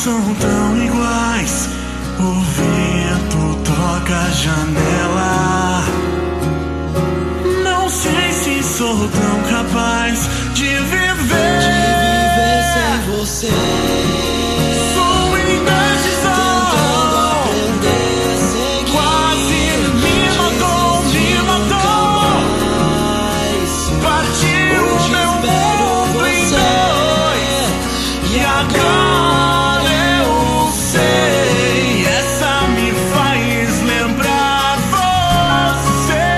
são tão iguais. O vento toca a janela. Não sei se sou tão capaz de viver sem você. Sou indeciso, tentando aprender a seguir. quase me matou, me matou. Partiu o meu mundo em dois. E agora eu sei, essa me faz lembrar você.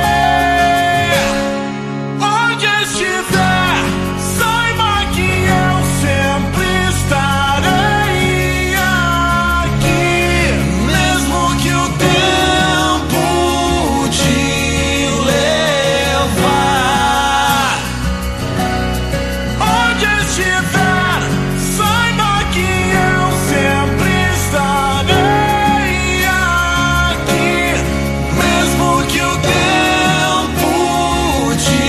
Onde estiver, saiba que eu sempre estarei aqui. Mesmo que o tempo te levar. Onde estiver, saiba que eu sempre estarei aqui. Mesmo que o tempo te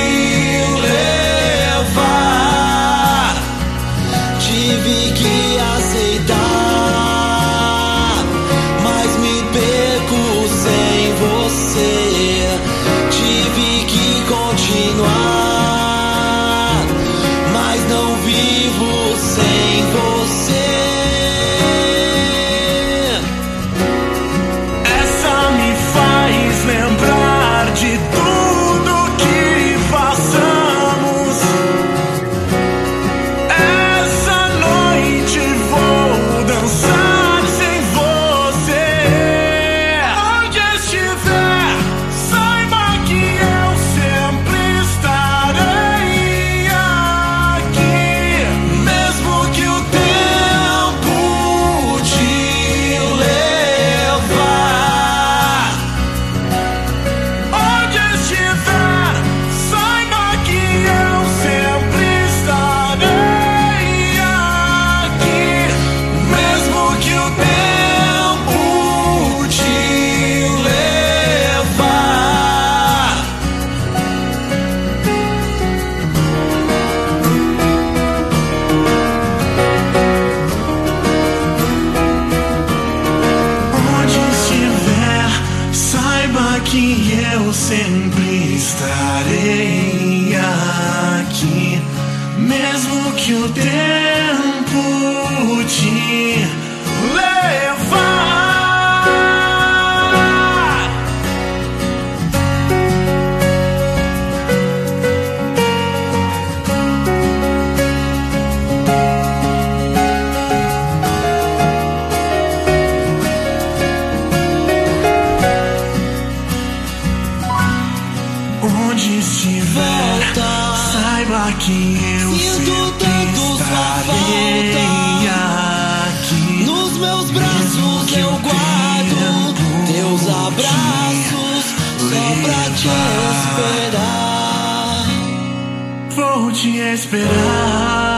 levar. Tive que aceitar, mas me perco sem você. Tive que continuar, mas não vivo sem você. Essa me faz lembrar de tudo que passamos. Essa noite vou dançar sem você. Onde estiver, saiba que eu sempre estarei aqui. Mesmo que o tempo te levar. Onde estiver, saiba que eu sempre estarei aqui. Mesmo que o tempo te levar. Onde estiver, saiba que eu sempre estarei aqui. Mesmo que o tempo te levar. Onde estiver, Volta. saiba que eu Sinto sempre tanto sua estarei aqui. Nos meus braços eu guardo teus abraços, só pra te esperar. Vou te esperar.